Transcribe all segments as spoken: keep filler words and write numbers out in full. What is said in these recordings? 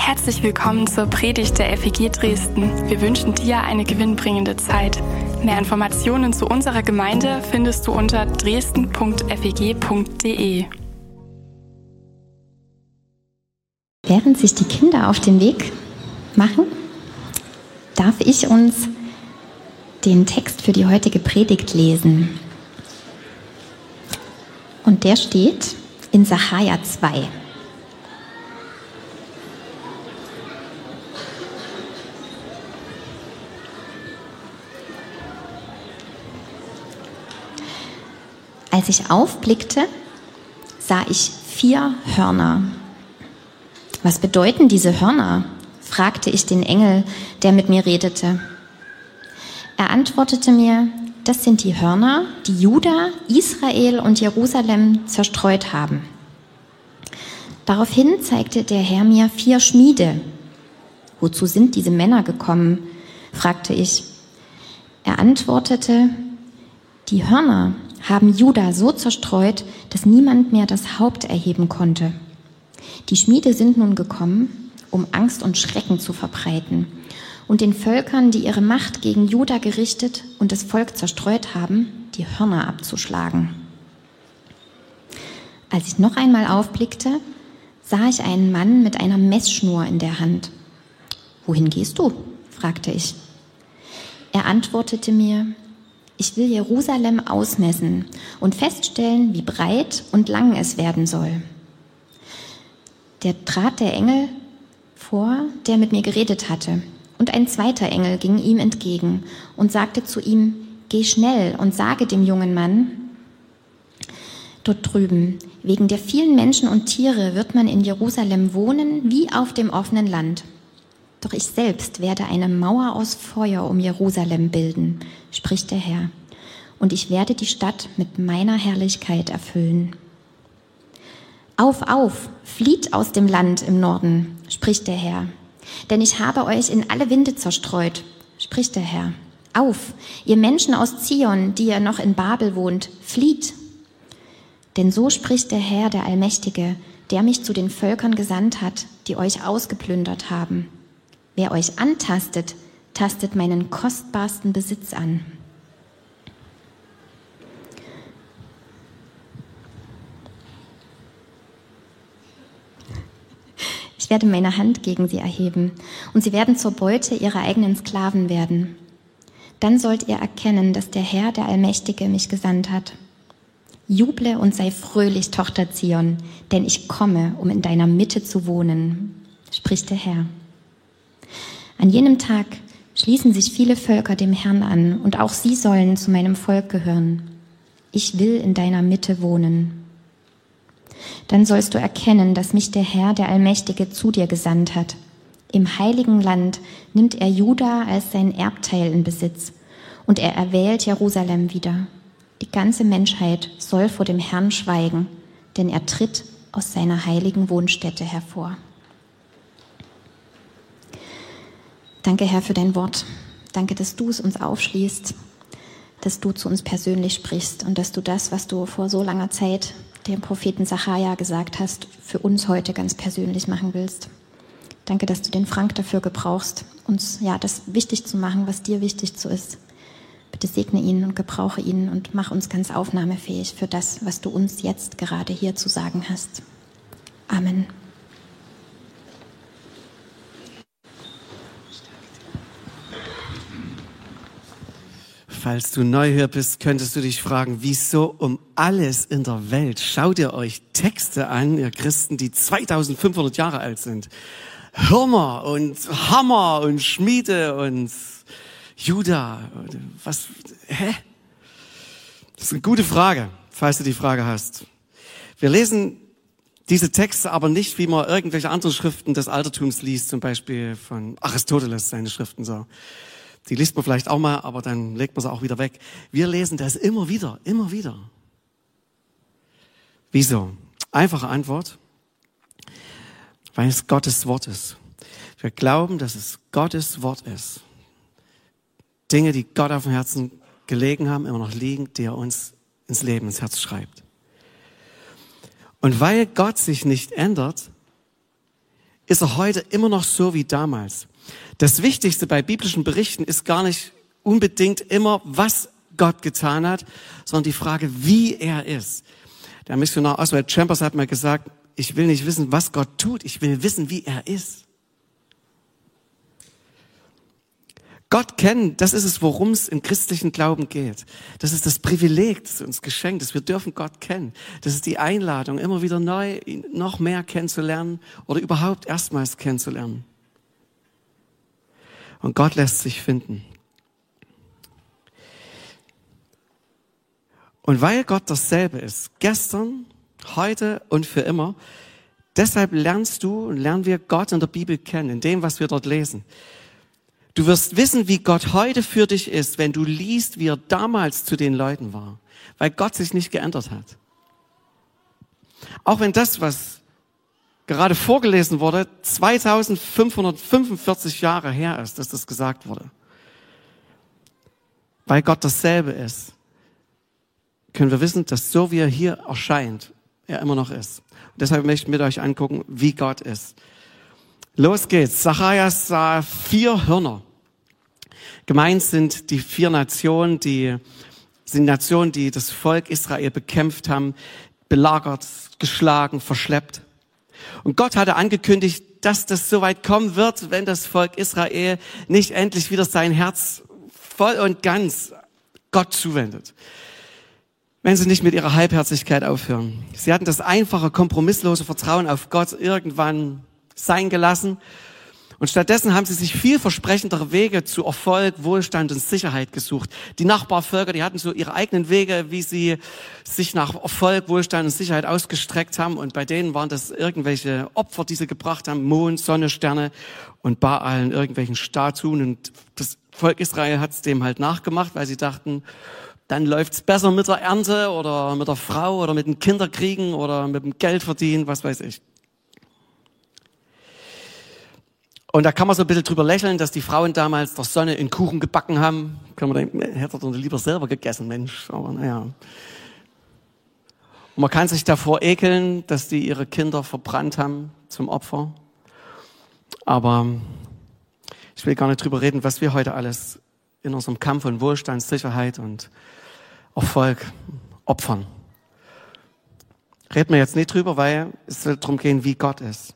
Herzlich willkommen zur Predigt der F E G Dresden. Wir wünschen dir eine gewinnbringende Zeit. Mehr Informationen zu unserer Gemeinde findest du unter dresden punkt f e g punkt d e. Während sich die Kinder auf den Weg machen, darf ich uns den Text für die heutige Predigt lesen. Und der steht in Sacharja zwei. Als ich aufblickte, sah ich vier Hörner. Was bedeuten diese Hörner? Fragte ich den Engel, der mit mir redete. Er antwortete mir, das sind die Hörner, die Juda, Israel und Jerusalem zerstreut haben. Daraufhin zeigte der Herr mir vier Schmiede. Wozu sind diese Männer gekommen? Fragte ich. Er antwortete, die Hörner haben Juda so zerstreut, dass niemand mehr das Haupt erheben konnte. Die Schmiede sind nun gekommen, um Angst und Schrecken zu verbreiten und den Völkern, die ihre Macht gegen Juda gerichtet und das Volk zerstreut haben, die Hörner abzuschlagen. Als ich noch einmal aufblickte, sah ich einen Mann mit einer Messschnur in der Hand. »Wohin gehst du?« fragte ich. Er antwortete mir, ich will Jerusalem ausmessen und feststellen, wie breit und lang es werden soll. Der trat der Engel vor, der mit mir geredet hatte, und ein zweiter Engel ging ihm entgegen und sagte zu ihm, geh schnell und sage dem jungen Mann, dort drüben, wegen der vielen Menschen und Tiere wird man in Jerusalem wohnen wie auf dem offenen Land. Doch ich selbst werde eine Mauer aus Feuer um Jerusalem bilden, spricht der Herr, und ich werde die Stadt mit meiner Herrlichkeit erfüllen. Auf, auf, flieht aus dem Land im Norden, spricht der Herr, denn ich habe euch in alle Winde zerstreut, spricht der Herr. Auf, ihr Menschen aus Zion, die ihr noch in Babel wohnt, flieht. Denn so spricht der Herr, der Allmächtige, der mich zu den Völkern gesandt hat, die euch ausgeplündert haben. Wer euch antastet, tastet meinen kostbarsten Besitz an. Ich werde meine Hand gegen sie erheben, und sie werden zur Beute ihrer eigenen Sklaven werden. Dann sollt ihr erkennen, dass der Herr, der Allmächtige, mich gesandt hat. Juble und sei fröhlich, Tochter Zion, denn ich komme, um in deiner Mitte zu wohnen, spricht der Herr. An jenem Tag schließen sich viele Völker dem Herrn an, und auch sie sollen zu meinem Volk gehören. Ich will in deiner Mitte wohnen. Dann sollst du erkennen, dass mich der Herr, der Allmächtige, zu dir gesandt hat. Im heiligen Land nimmt er Juda als sein Erbteil in Besitz, und er erwählt Jerusalem wieder. Die ganze Menschheit soll vor dem Herrn schweigen, denn er tritt aus seiner heiligen Wohnstätte hervor. Danke, Herr, für dein Wort. Danke, dass du es uns aufschließt, dass du zu uns persönlich sprichst und dass du das, was du vor so langer Zeit dem Propheten Sacharja gesagt hast, für uns heute ganz persönlich machen willst. Danke, dass du den Frank dafür gebrauchst, uns ja das wichtig zu machen, was dir wichtig zu ist. Bitte segne ihn und gebrauche ihn und mach uns ganz aufnahmefähig für das, was du uns jetzt gerade hier zu sagen hast. Amen. Falls du neu hier bist, könntest du dich fragen, wieso um alles in der Welt schaut ihr euch Texte an, ihr Christen, die zweitausendfünfhundert Jahre alt sind. Hörner und Hammer und Schmiede und Juda. Was? Hä? Das ist eine gute Frage, falls du die Frage hast. Wir lesen diese Texte aber nicht, wie man irgendwelche anderen Schriften des Altertums liest, zum Beispiel von Aristoteles, seine Schriften so. Die liest man vielleicht auch mal, aber dann legt man sie auch wieder weg. Wir lesen das immer wieder, immer wieder. Wieso? Einfache Antwort. Weil es Gottes Wort ist. Wir glauben, dass es Gottes Wort ist. Dinge, die Gott auf dem Herzen gelegen haben, immer noch liegen, die er uns ins Leben, ins Herz schreibt. Und weil Gott sich nicht ändert, ist er heute immer noch so wie damals. Das Wichtigste bei biblischen Berichten ist gar nicht unbedingt immer, was Gott getan hat, sondern die Frage, wie er ist. Der Missionar Oswald Chambers hat mal gesagt, ich will nicht wissen, was Gott tut, ich will wissen, wie er ist. Gott kennen, das ist es, worum es im christlichen Glauben geht. Das ist das Privileg, das uns geschenkt ist. Wir dürfen Gott kennen. Das ist die Einladung, immer wieder neu, ihn noch mehr kennenzulernen oder überhaupt erstmals kennenzulernen. Und Gott lässt sich finden. Und weil Gott dasselbe ist, gestern, heute und für immer, deshalb lernst du und lernen wir Gott in der Bibel kennen, in dem, was wir dort lesen. Du wirst wissen, wie Gott heute für dich ist, wenn du liest, wie er damals zu den Leuten war, weil Gott sich nicht geändert hat. Auch wenn das, was gerade vorgelesen wurde, zweitausendfünfhundertfünfundvierzig Jahre her ist, dass das gesagt wurde. Weil Gott dasselbe ist, können wir wissen, dass so wie er hier erscheint, er immer noch ist. Und deshalb möchte ich mit euch angucken, wie Gott ist. Los geht's. Zacharias sah vier Hörner. Gemeint sind die vier Nationen, die sind Nationen, die das Volk Israel bekämpft haben, belagert, geschlagen, verschleppt. Und Gott hatte angekündigt, dass das so weit kommen wird, wenn das Volk Israel nicht endlich wieder sein Herz voll und ganz Gott zuwendet. Wenn sie nicht mit ihrer Halbherzigkeit aufhören. Sie hatten das einfache, kompromisslose Vertrauen auf Gott irgendwann sein gelassen. Und stattdessen haben sie sich vielversprechendere Wege zu Erfolg, Wohlstand und Sicherheit gesucht. Die Nachbarvölker, die hatten so ihre eigenen Wege, wie sie sich nach Erfolg, Wohlstand und Sicherheit ausgestreckt haben. Und bei denen waren das irgendwelche Opfer, die sie gebracht haben, Mond, Sonne, Sterne und Baalen, irgendwelchen Statuen. Und das Volk Israel hat es dem halt nachgemacht, weil sie dachten, dann läuft's besser mit der Ernte oder mit der Frau oder mit den Kinderkriegen oder mit dem Geld verdienen, was weiß ich. Und da kann man so ein bisschen drüber lächeln, dass die Frauen damals der Sonne in Kuchen gebacken haben. Kann man denken, hätte er lieber selber gegessen, Mensch. Aber naja. Und man kann sich davor ekeln, dass die ihre Kinder verbrannt haben zum Opfer. Aber ich will gar nicht drüber reden, was wir heute alles in unserem Kampf um Wohlstand, Sicherheit und Erfolg opfern. Reden wir jetzt nicht drüber, weil es soll darum gehen, wie Gott ist.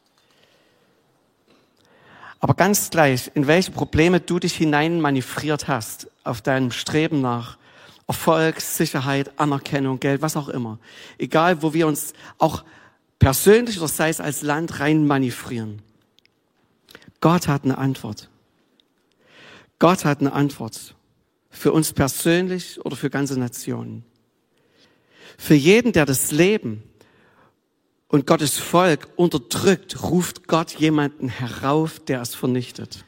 Aber ganz gleich, in welche Probleme du dich hineinmanövriert hast, auf deinem Streben nach Erfolg, Sicherheit, Anerkennung, Geld, was auch immer. Egal, wo wir uns auch persönlich oder sei es als Land reinmanövrieren. Gott hat eine Antwort. Gott hat eine Antwort. Für uns persönlich oder für ganze Nationen. Für jeden, der das Leben und Gottes Volk unterdrückt, ruft Gott jemanden herauf, der es vernichtet.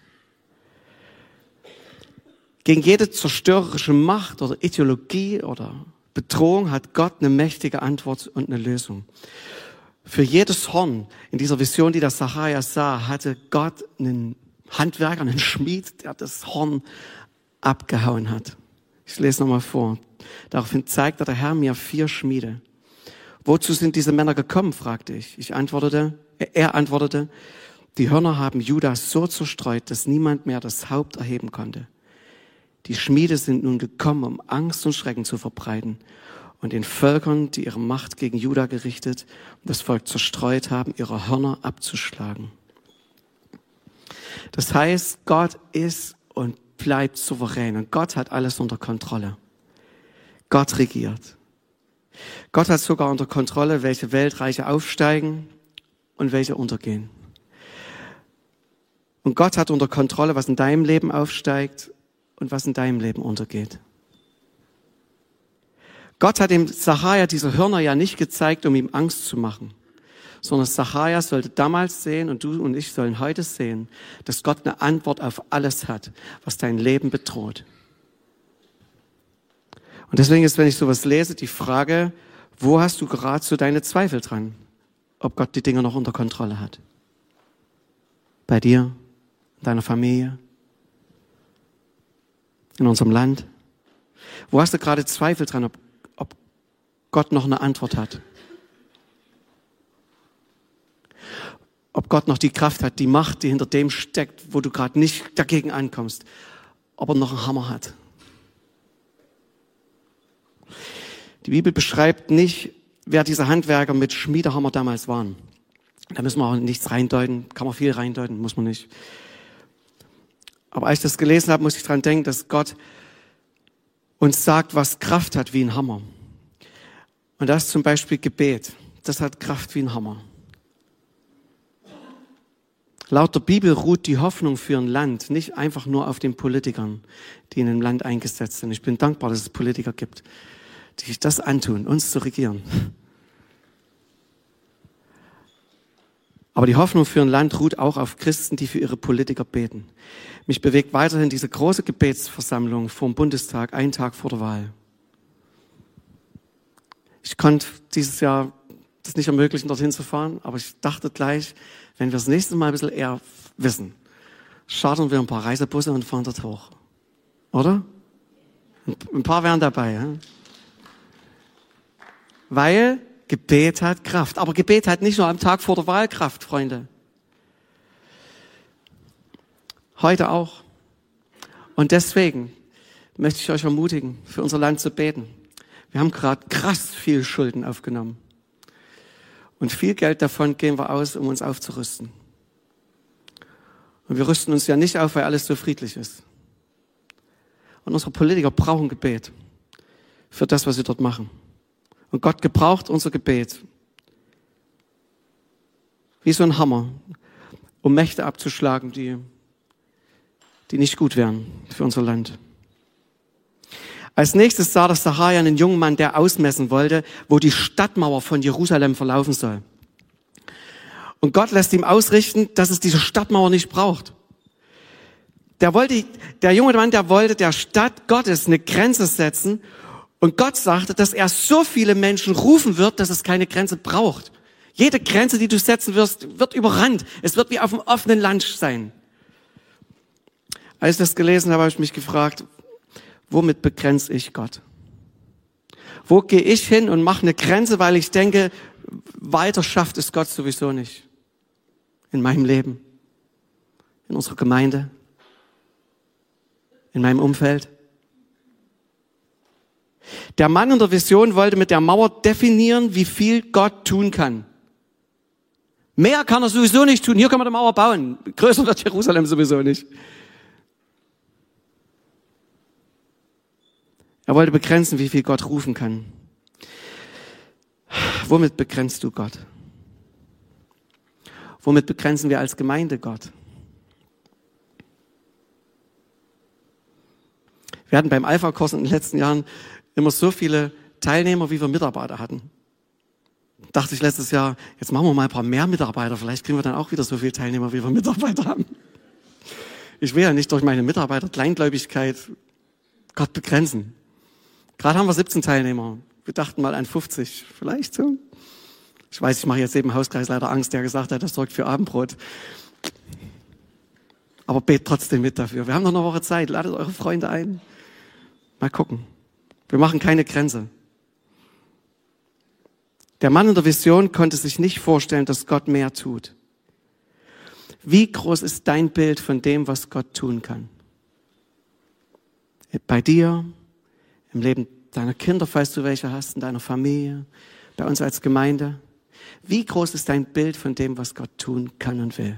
Gegen jede zerstörerische Macht oder Ideologie oder Bedrohung hat Gott eine mächtige Antwort und eine Lösung. Für jedes Horn in dieser Vision, die der Zacharias sah, hatte Gott einen Handwerker, einen Schmied, der das Horn abgehauen hat. Ich lese nochmal vor. Daraufhin zeigte der Herr mir vier Schmiede. Wozu sind diese Männer gekommen, fragte ich. Ich antwortete, er antwortete, die Hörner haben Juda so zerstreut, dass niemand mehr das Haupt erheben konnte. Die Schmiede sind nun gekommen, um Angst und Schrecken zu verbreiten und den Völkern, die ihre Macht gegen Juda gerichtet und das Volk zerstreut haben, ihre Hörner abzuschlagen. Das heißt, Gott ist und bleibt souverän und Gott hat alles unter Kontrolle. Gott regiert. Gott hat sogar unter Kontrolle, welche Weltreiche aufsteigen und welche untergehen. Und Gott hat unter Kontrolle, was in deinem Leben aufsteigt und was in deinem Leben untergeht. Gott hat dem Sacharja diese Hörner ja nicht gezeigt, um ihm Angst zu machen, sondern Sacharja sollte damals sehen und du und ich sollen heute sehen, dass Gott eine Antwort auf alles hat, was dein Leben bedroht. Und deswegen ist, wenn ich sowas lese, die Frage, wo hast du gerade so deine Zweifel dran, ob Gott die Dinge noch unter Kontrolle hat? Bei dir, in deiner Familie, in unserem Land? Wo hast du gerade Zweifel dran, ob, ob Gott noch eine Antwort hat? ob Gott noch die Kraft hat, die Macht, die hinter dem steckt, wo du gerade nicht dagegen ankommst, ob er noch einen Hammer hat. Die Bibel beschreibt nicht, wer diese Handwerker mit Schmiedehammer damals waren. Da müssen wir auch nichts reindeuten, kann man viel reindeuten, muss man nicht. Aber als ich das gelesen habe, muss ich dran denken, dass Gott uns sagt, was Kraft hat wie ein Hammer. Und das ist zum Beispiel Gebet. Das hat Kraft wie ein Hammer. Laut der Bibel ruht die Hoffnung für ein Land nicht einfach nur auf den Politikern, die in einem Land eingesetzt sind. Ich bin dankbar, dass es Politiker gibt, die sich das antun, uns zu regieren. Aber die Hoffnung für ein Land ruht auch auf Christen, die für ihre Politiker beten. Mich bewegt weiterhin diese große Gebetsversammlung vor dem Bundestag, einen Tag vor der Wahl. Ich konnte dieses Jahr das nicht ermöglichen, dorthin zu fahren, aber ich dachte gleich, wenn wir das nächste Mal ein bisschen eher wissen, chartern wir ein paar Reisebusse und fahren dort hoch. Oder? Ein paar wären dabei. Ja? Weil Gebet hat Kraft. Aber Gebet hat nicht nur am Tag vor der Wahl Kraft, Freunde. Heute auch. Und deswegen möchte ich euch ermutigen, für unser Land zu beten. Wir haben gerade krass viel Schulden aufgenommen. Und viel Geld davon geben wir aus, um uns aufzurüsten. Und wir rüsten uns ja nicht auf, weil alles so friedlich ist. Und unsere Politiker brauchen Gebet für das, was sie dort machen. Und Gott gebraucht unser Gebet wie so ein Hammer, um Mächte abzuschlagen, die, die nicht gut wären für unser Land. Als nächstes sah der Sacharja einen jungen Mann, der ausmessen wollte, wo die Stadtmauer von Jerusalem verlaufen soll. Und Gott lässt ihm ausrichten, dass es diese Stadtmauer nicht braucht. Der wollte, der junge Mann, der wollte der Stadt Gottes eine Grenze setzen. Und Gott sagte, dass er so viele Menschen rufen wird, dass es keine Grenze braucht. Jede Grenze, die du setzen wirst, wird überrannt. Es wird wie auf dem offenen Land sein. Als ich das gelesen habe, habe ich mich gefragt, womit begrenze ich Gott? Wo gehe ich hin und mache eine Grenze, weil ich denke, weiter schafft es Gott sowieso nicht. In meinem Leben, in unserer Gemeinde, in meinem Umfeld. Der Mann in der Vision wollte mit der Mauer definieren, wie viel Gott tun kann. Mehr kann er sowieso nicht tun. Hier kann man eine Mauer bauen. Größer wird Jerusalem sowieso nicht. Er wollte begrenzen, wie viel Gott rufen kann. Womit begrenzt du Gott? Womit begrenzen wir als Gemeinde Gott? Wir hatten beim Alpha-Kurs in den letzten Jahren immer so viele Teilnehmer, wie wir Mitarbeiter hatten. Dachte ich letztes Jahr, jetzt machen wir mal ein paar mehr Mitarbeiter. Vielleicht kriegen wir dann auch wieder so viele Teilnehmer, wie wir Mitarbeiter haben. Ich will ja nicht durch meine Mitarbeiter Kleingläubigkeit Gott begrenzen. Gerade haben wir siebzehn Teilnehmer. Wir dachten mal an fünfzig, vielleicht so. Ich weiß, ich mache jetzt eben Hauskreisleiter Angst, der gesagt hat, das sorgt für Abendbrot. Aber bet trotzdem mit dafür. Wir haben noch eine Woche Zeit. Ladet eure Freunde ein. Mal gucken. Wir machen keine Grenze. Der Mann in der Vision konnte sich nicht vorstellen, dass Gott mehr tut. Wie groß ist dein Bild von dem, was Gott tun kann? Bei dir, im Leben deiner Kinder, falls du welche hast, in deiner Familie, bei uns als Gemeinde. Wie groß ist dein Bild von dem, was Gott tun kann und will?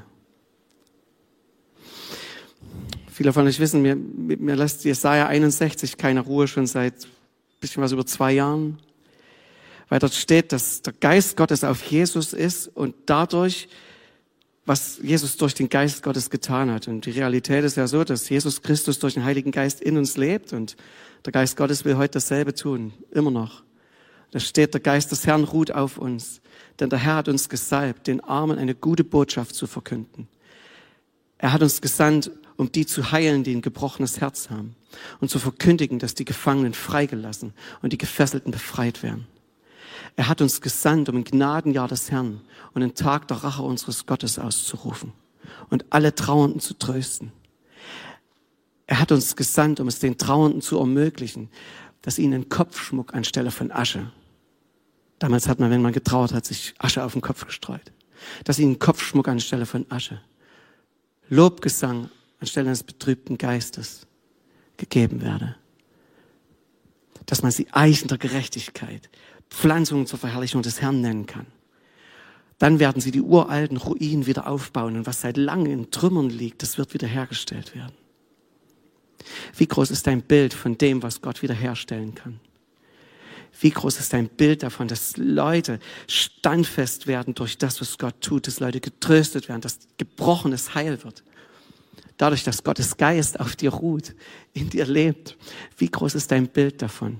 Viele von euch wissen, mir, mir lässt Jesaja einundsechzig keine Ruhe, schon seit ein bisschen was über zwei Jahren. Weil dort steht, dass der Geist Gottes auf Jesus ist und dadurch, was Jesus durch den Geist Gottes getan hat. Und die Realität ist ja so, dass Jesus Christus durch den Heiligen Geist in uns lebt und der Geist Gottes will heute dasselbe tun, immer noch. Da steht, der Geist des Herrn ruht auf uns, denn der Herr hat uns gesalbt, den Armen eine gute Botschaft zu verkünden. Er hat uns gesandt, um die zu heilen, die ein gebrochenes Herz haben und zu verkündigen, dass die Gefangenen freigelassen und die Gefesselten befreit werden. Er hat uns gesandt, um ein Gnadenjahr des Herrn und einen Tag der Rache unseres Gottes auszurufen und alle Trauernden zu trösten. Er hat uns gesandt, um es den Trauernden zu ermöglichen, dass ihnen ein Kopfschmuck anstelle von Asche. Damals hat man, wenn man getrauert hat, sich Asche auf den Kopf gestreut. Dass ihnen Kopfschmuck anstelle von Asche, Lobgesang anstelle eines betrübten Geistes gegeben werde. Dass man sie Eichen der Gerechtigkeit, Pflanzungen zur Verherrlichung des Herrn nennen kann. Dann werden sie die uralten Ruinen wieder aufbauen und was seit langem in Trümmern liegt, das wird wiederhergestellt werden. Wie groß ist dein Bild von dem, was Gott wiederherstellen kann? Wie groß ist dein Bild davon, dass Leute standfest werden durch das, was Gott tut, dass Leute getröstet werden, dass Gebrochenes heil wird? Dadurch, dass Gottes Geist auf dir ruht, in dir lebt. Wie groß ist dein Bild davon?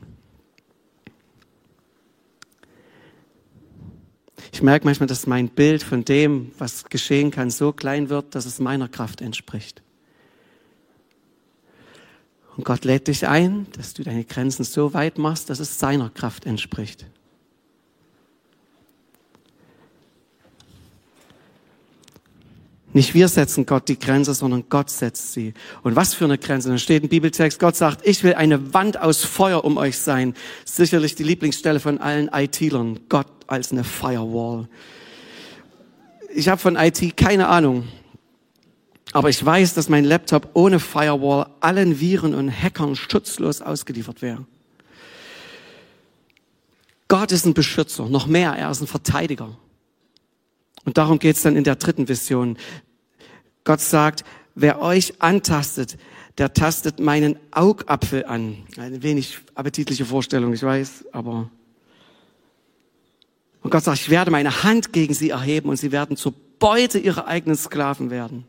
Ich merke manchmal, dass mein Bild von dem, was geschehen kann, so klein wird, dass es meiner Kraft entspricht. Und Gott lädt dich ein, dass du deine Grenzen so weit machst, dass es seiner Kraft entspricht. Nicht wir setzen Gott die Grenze, sondern Gott setzt sie. Und was für eine Grenze? Da steht im Bibeltext, Gott sagt, ich will eine Wand aus Feuer um euch sein. Sicherlich die Lieblingsstelle von allen I T-Lern. Gott als eine Firewall. Ich habe von I T keine Ahnung. Aber ich weiß, dass mein Laptop ohne Firewall allen Viren und Hackern schutzlos ausgeliefert wäre. Gott ist ein Beschützer, noch mehr, er ist ein Verteidiger. Und darum geht es dann in der dritten Vision. Gott sagt, wer euch antastet, der tastet meinen Augapfel an. Eine wenig appetitliche Vorstellung, ich weiß, aber... Und Gott sagt, ich werde meine Hand gegen sie erheben und sie werden zur Beute ihrer eigenen Sklaven werden.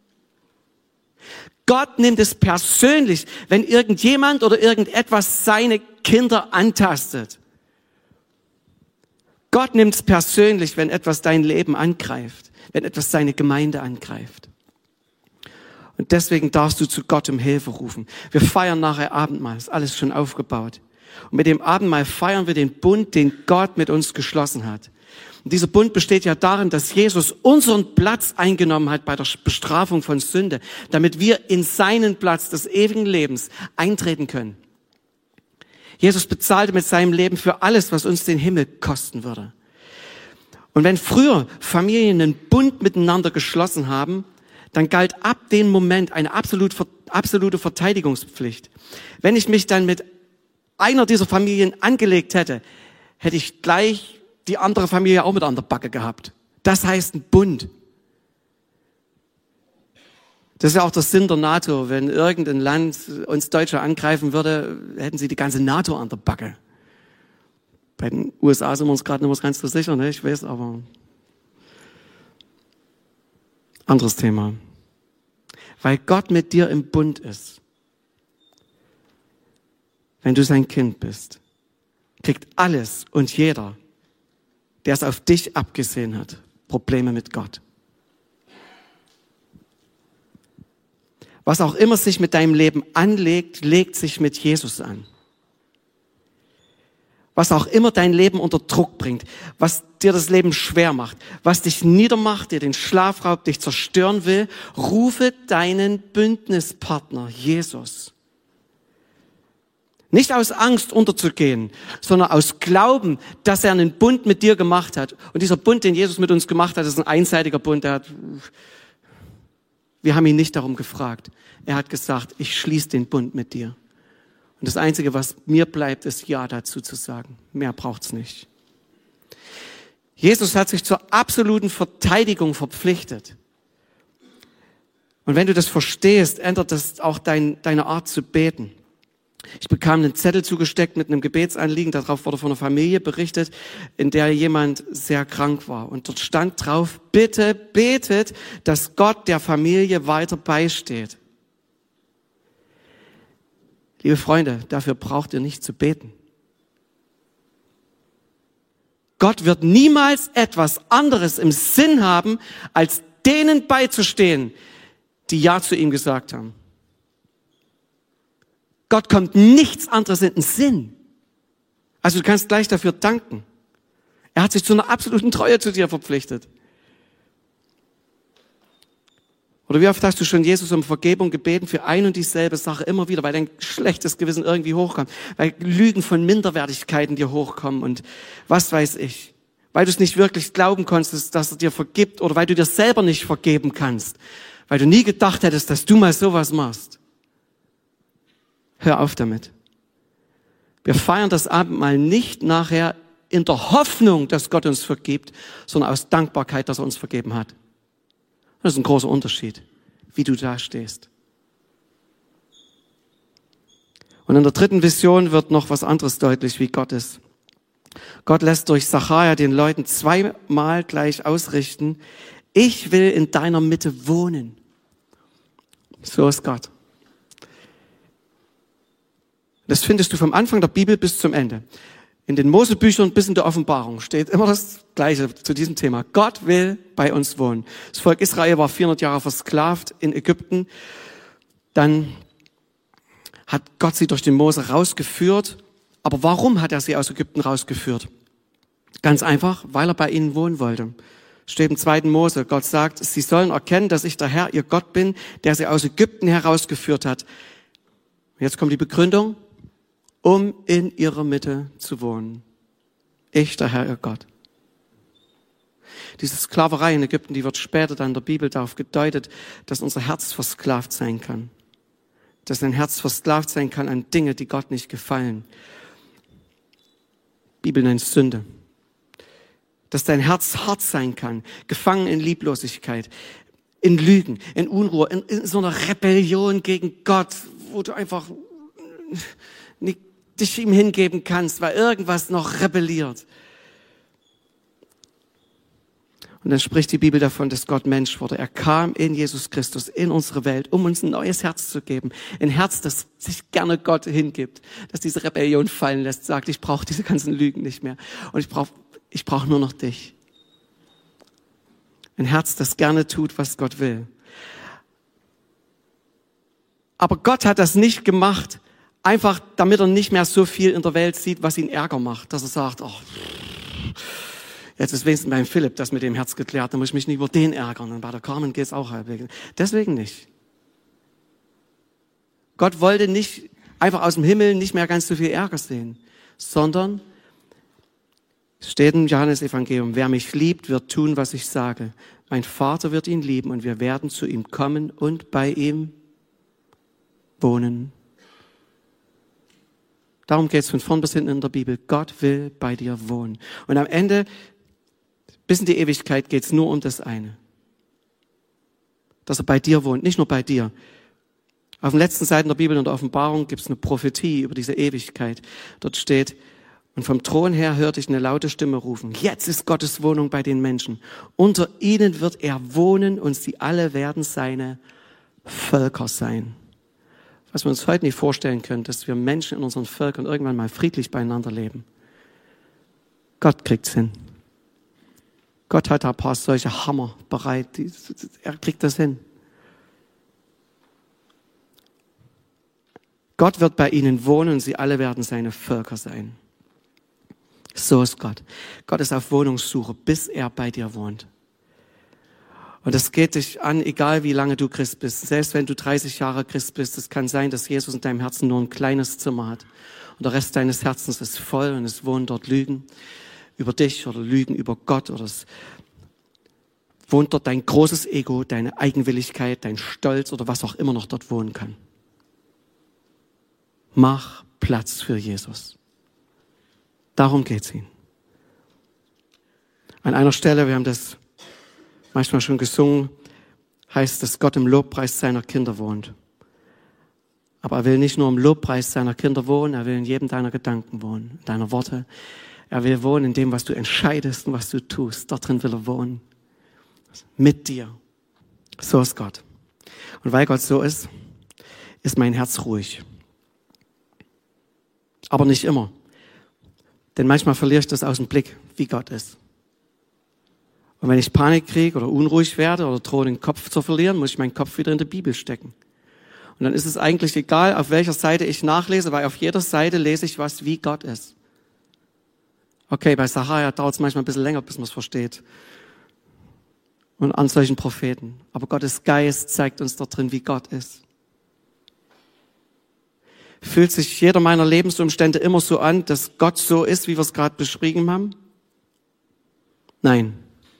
Gott nimmt es persönlich, wenn irgendjemand oder irgendetwas seine Kinder antastet. Gott nimmt es persönlich, wenn etwas dein Leben angreift, wenn etwas seine Gemeinde angreift. Und deswegen darfst du zu Gott um Hilfe rufen. Wir feiern nachher Abendmahl, ist alles schon aufgebaut. Und mit dem Abendmahl feiern wir den Bund, den Gott mit uns geschlossen hat. Und dieser Bund besteht ja darin, dass Jesus unseren Platz eingenommen hat bei der Bestrafung von Sünde, damit wir in seinen Platz des ewigen Lebens eintreten können. Jesus bezahlte mit seinem Leben für alles, was uns den Himmel kosten würde. Und wenn früher Familien einen Bund miteinander geschlossen haben, dann galt ab dem Moment eine absolut, absolute Verteidigungspflicht. Wenn ich mich dann mit einer dieser Familien angelegt hätte, hätte ich gleich die andere Familie auch mit an der Backe gehabt. Das heißt ein Bund. Das ist ja auch der Sinn der NATO. Wenn irgendein Land uns Deutsche angreifen würde, hätten sie die ganze NATO an der Backe. Bei den U S A sind wir uns gerade nicht mehr ganz so sicher, ne? Ich weiß, aber anderes Thema. Weil Gott mit dir im Bund ist. Wenn du sein Kind bist, kriegt alles und jeder, der es auf dich abgesehen hat, Probleme mit Gott. Was auch immer sich mit deinem Leben anlegt, legt sich mit Jesus an. Was auch immer dein Leben unter Druck bringt, was dir das Leben schwer macht, was dich niedermacht, dir den Schlaf raubt, dich zerstören will, rufe deinen Bündnispartner Jesus. Nicht aus Angst unterzugehen, sondern aus Glauben, dass er einen Bund mit dir gemacht hat. Und dieser Bund, den Jesus mit uns gemacht hat, ist ein einseitiger Bund. Der hat, wir haben ihn nicht darum gefragt. Er hat gesagt, ich schließe den Bund mit dir. Und das Einzige, was mir bleibt, ist Ja dazu zu sagen. Mehr braucht's nicht. Jesus hat sich zur absoluten Verteidigung verpflichtet. Und wenn du das verstehst, ändert das auch dein, deine Art zu beten. Ich bekam einen Zettel zugesteckt mit einem Gebetsanliegen. Darauf wurde von einer Familie berichtet, in der jemand sehr krank war. Und dort stand drauf, bitte betet, dass Gott der Familie weiter beisteht. Liebe Freunde, dafür braucht ihr nicht zu beten. Gott wird niemals etwas anderes im Sinn haben, als denen beizustehen, die Ja zu ihm gesagt haben. Gott kommt nichts anderes in den Sinn. Also du kannst gleich dafür danken. Er hat sich zu einer absoluten Treue zu dir verpflichtet. Oder wie oft hast du schon Jesus um Vergebung gebeten für ein und dieselbe Sache immer wieder, weil dein schlechtes Gewissen irgendwie hochkommt, weil Lügen von Minderwertigkeiten dir hochkommen und was weiß ich. weil du es nicht wirklich glauben konntest, dass er dir vergibt oder weil du dir selber nicht vergeben kannst, weil du nie gedacht hättest, dass du mal sowas machst. Hör auf damit. Wir feiern das Abendmahl nicht nachher in der Hoffnung, dass Gott uns vergibt, sondern aus Dankbarkeit, dass er uns vergeben hat. Das ist ein großer Unterschied, wie du da stehst. Und in der dritten Vision wird noch was anderes deutlich, wie Gott ist. Gott lässt durch Sacharja den Leuten zweimal gleich ausrichten, ich will in deiner Mitte wohnen. So ist Gott. Das findest du vom Anfang der Bibel bis zum Ende. In den Mosebüchern bis in der Offenbarung steht immer das Gleiche zu diesem Thema. Gott will bei uns wohnen. Das Volk Israel war vierhundert Jahre versklavt in Ägypten. Dann hat Gott sie durch den Mose rausgeführt. Aber warum hat er sie aus Ägypten rausgeführt? Ganz einfach, weil er bei ihnen wohnen wollte. Steht im zweiten Mose. Gott sagt, sie sollen erkennen, dass ich der Herr, ihr Gott bin, der sie aus Ägypten herausgeführt hat. Jetzt kommt die Begründung, um in ihrer Mitte zu wohnen. Ich, der Herr, ihr Gott. Diese Sklaverei in Ägypten, die wird später dann in der Bibel darauf gedeutet, dass unser Herz versklavt sein kann. Dass ein Herz versklavt sein kann an Dinge, die Gott nicht gefallen. Die Bibel nennt es Sünde. Dass dein Herz hart sein kann, gefangen in Lieblosigkeit, in Lügen, in Unruhe, in, in so einer Rebellion gegen Gott, wo du einfach nicht dich ihm hingeben kannst, weil irgendwas noch rebelliert. Und dann spricht die Bibel davon, dass Gott Mensch wurde. Er kam in Jesus Christus in unsere Welt, um uns ein neues Herz zu geben. Ein Herz, das sich gerne Gott hingibt, das diese Rebellion fallen lässt, sagt, ich brauche diese ganzen Lügen nicht mehr. Und ich brauche ich brauche nur noch dich. Ein Herz, das gerne tut, was Gott will. Aber Gott hat das nicht gemacht, einfach damit er nicht mehr so viel in der Welt sieht, was ihn Ärger macht. Dass er sagt, ach, jetzt ist wenigstens beim Philipp das mit dem Herz geklärt, dann muss ich mich nicht über den ärgern. Und bei der Carmen geht es auch halbwegs. Deswegen nicht. Gott wollte nicht einfach aus dem Himmel nicht mehr ganz so viel Ärger sehen, sondern es steht im Johannesevangelium, wer mich liebt, wird tun, was ich sage. Mein Vater wird ihn lieben und wir werden zu ihm kommen und bei ihm wohnen. Darum geht es von vorn bis hinten in der Bibel. Gott will bei dir wohnen. Und am Ende, bis in die Ewigkeit, geht es nur um das eine. Dass er bei dir wohnt, nicht nur bei dir. Auf den letzten Seiten der Bibel und der Offenbarung gibt es eine Prophetie über diese Ewigkeit. Dort steht, und vom Thron her hörte ich eine laute Stimme rufen, jetzt ist Gottes Wohnung bei den Menschen. Unter ihnen wird er wohnen und sie alle werden seine Völker sein. Was wir uns heute nicht vorstellen können, dass wir Menschen in unseren Völkern irgendwann mal friedlich beieinander leben. Gott kriegt's hin. Gott hat ein paar solche Hammer bereit. Er kriegt das hin. Gott wird bei ihnen wohnen und sie alle werden seine Völker sein. So ist Gott. Gott ist auf Wohnungssuche, bis er bei dir wohnt. Und das geht dich an, egal wie lange du Christ bist. Selbst wenn du dreißig Jahre Christ bist, es kann sein, dass Jesus in deinem Herzen nur ein kleines Zimmer hat. Und der Rest deines Herzens ist voll und es wohnen dort Lügen über dich oder Lügen über Gott. Oder es wohnt dort dein großes Ego, deine Eigenwilligkeit, dein Stolz oder was auch immer noch dort wohnen kann. Mach Platz für Jesus. Darum geht's ihm. An einer Stelle, wir haben das manchmal schon gesungen, heißt, dass Gott im Lobpreis seiner Kinder wohnt. Aber er will nicht nur im Lobpreis seiner Kinder wohnen, er will in jedem deiner Gedanken wohnen, deiner Worte. Er will wohnen in dem, was du entscheidest und was du tust. Dort drin will er wohnen. Mit dir. So ist Gott. Und weil Gott so ist, ist mein Herz ruhig. Aber nicht immer. Denn manchmal verliere ich das aus dem Blick, wie Gott ist. Und wenn ich Panik kriege oder unruhig werde oder drohe, den Kopf zu verlieren, muss ich meinen Kopf wieder in die Bibel stecken. Und dann ist es eigentlich egal, auf welcher Seite ich nachlese, weil auf jeder Seite lese ich was, wie Gott ist. Okay, bei Sacharja dauert es manchmal ein bisschen länger, bis man es versteht. Und an solchen Propheten. Aber Gottes Geist zeigt uns dort drin, wie Gott ist. Fühlt sich jeder meiner Lebensumstände immer so an, dass Gott so ist, wie wir es gerade beschrieben haben? Nein.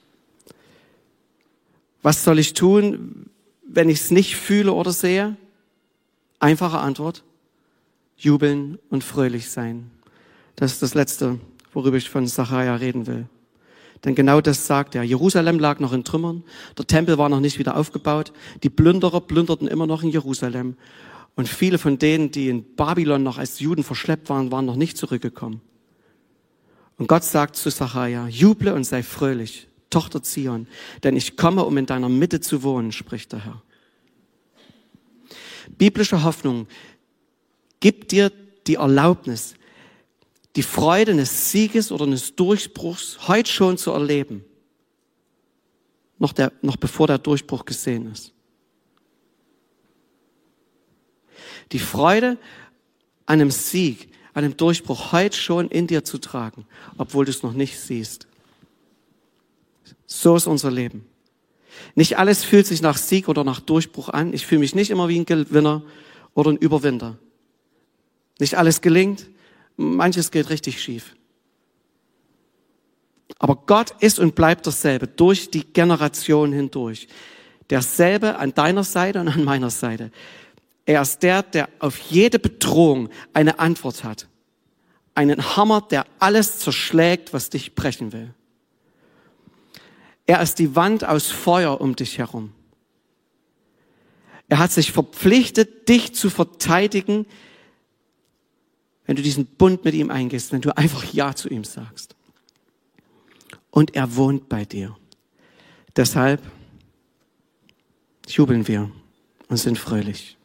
Was soll ich tun, wenn ich es nicht fühle oder sehe? Einfache Antwort. Jubeln und fröhlich sein. Das ist das Letzte, worüber ich von Sacharja reden will. Denn genau das sagt er. Jerusalem lag noch in Trümmern. Der Tempel war noch nicht wieder aufgebaut. Die Plünderer plünderten immer noch in Jerusalem. Und viele von denen, die in Babylon noch als Juden verschleppt waren, waren noch nicht zurückgekommen. Und Gott sagt zu Sacharja, juble und sei fröhlich, Tochter Zion, denn ich komme, um in deiner Mitte zu wohnen, spricht der Herr. Biblische Hoffnung gibt dir die Erlaubnis, die Freude eines Sieges oder eines Durchbruchs heute schon zu erleben. Noch, der, noch bevor der Durchbruch gesehen ist. Die Freude an einem Sieg, an einem Durchbruch heute schon in dir zu tragen, obwohl du es noch nicht siehst. So ist unser Leben. Nicht alles fühlt sich nach Sieg oder nach Durchbruch an. Ich fühle mich nicht immer wie ein Gewinner oder ein Überwinder. Nicht alles gelingt, manches geht richtig schief. Aber Gott ist und bleibt derselbe, durch die Generation hindurch. Derselbe an deiner Seite und an meiner Seite. Er ist der, der auf jede Bedrohung eine Antwort hat. Einen Hammer, der alles zerschlägt, was dich brechen will. Er ist die Wand aus Feuer um dich herum. Er hat sich verpflichtet, dich zu verteidigen, wenn du diesen Bund mit ihm eingehst, wenn du einfach Ja zu ihm sagst. Und er wohnt bei dir. Deshalb jubeln wir und sind fröhlich.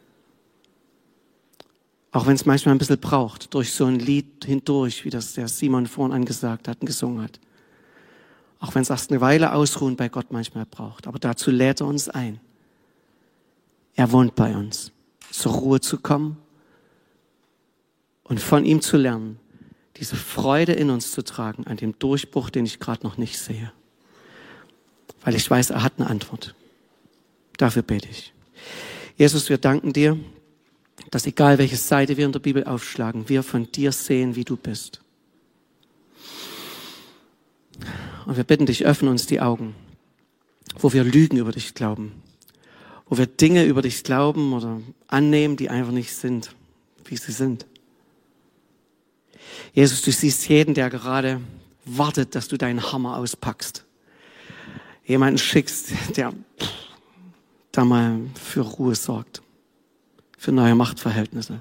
Auch wenn es manchmal ein bisschen braucht, durch so ein Lied hindurch, wie das der Simon vorhin angesagt hat und gesungen hat. Auch wenn es erst eine Weile Ausruhen bei Gott manchmal braucht. Aber dazu lädt er uns ein. Er wohnt bei uns, zur Ruhe zu kommen und von ihm zu lernen, diese Freude in uns zu tragen an dem Durchbruch, den ich gerade noch nicht sehe. Weil ich weiß, er hat eine Antwort. Dafür bete ich. Jesus, wir danken dir, dass egal welche Seite wir in der Bibel aufschlagen, wir von dir sehen, wie du bist. Und wir bitten dich, öffne uns die Augen, wo wir Lügen über dich glauben, wo wir Dinge über dich glauben oder annehmen, die einfach nicht sind, wie sie sind. Jesus, du siehst jeden, der gerade wartet, dass du deinen Hammer auspackst. Jemanden schickst, der da mal für Ruhe sorgt, für neue Machtverhältnisse.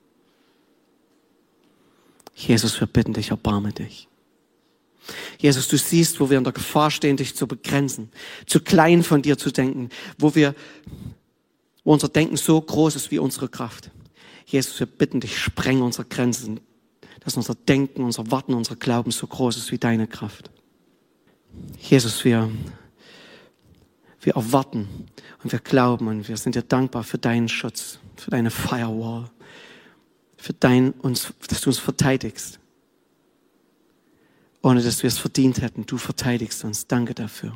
Jesus, wir bitten dich, erbarme dich. Jesus, du siehst, wo wir in der Gefahr stehen, dich zu begrenzen, zu klein von dir zu denken, wo wir, wo unser Denken so groß ist wie unsere Kraft. Jesus, wir bitten dich, spreng unsere Grenzen, dass unser Denken, unser Warten, unser Glauben so groß ist wie deine Kraft. Jesus, wir, wir erwarten und wir glauben und wir sind dir dankbar für deinen Schutz, für deine Firewall, für dein, uns, dass du uns verteidigst. Ohne dass wir es verdient hätten. Du verteidigst uns. Danke dafür.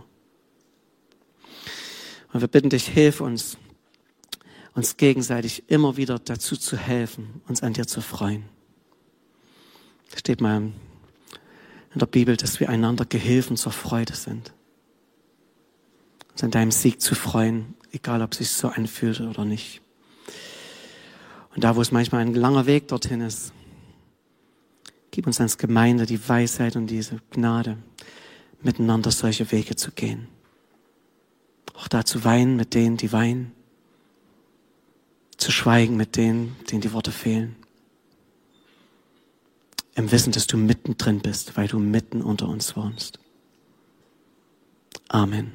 Und wir bitten dich, hilf uns, uns gegenseitig immer wieder dazu zu helfen, uns an dir zu freuen. Es steht mal in der Bibel, dass wir einander Gehilfen zur Freude sind. Uns an deinem Sieg zu freuen, egal ob es sich so anfühlt oder nicht. Und da, wo es manchmal ein langer Weg dorthin ist, gib uns als Gemeinde die Weisheit und diese Gnade, miteinander solche Wege zu gehen. Auch da zu weinen mit denen, die weinen. Zu schweigen mit denen, denen die Worte fehlen. Im Wissen, dass du mittendrin bist, weil du mitten unter uns wohnst. Amen.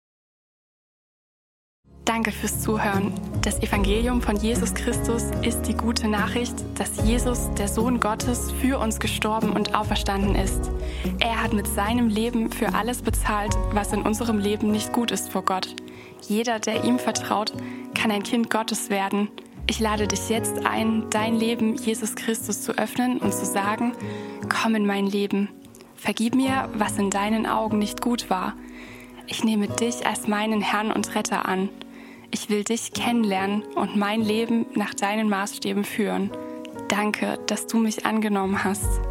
Danke fürs Zuhören. Das Evangelium von Jesus Christus ist die gute Nachricht, dass Jesus, der Sohn Gottes, für uns gestorben und auferstanden ist. Er hat mit seinem Leben für alles bezahlt, was in unserem Leben nicht gut ist vor Gott. Jeder, der ihm vertraut, kann ein Kind Gottes werden. Ich lade dich jetzt ein, dein Leben Jesus Christus zu öffnen und zu sagen: Komm in mein Leben. Vergib mir, was in deinen Augen nicht gut war. Ich nehme dich als meinen Herrn und Retter an. Ich will dich kennenlernen und mein Leben nach deinen Maßstäben führen. Danke, dass du mich angenommen hast.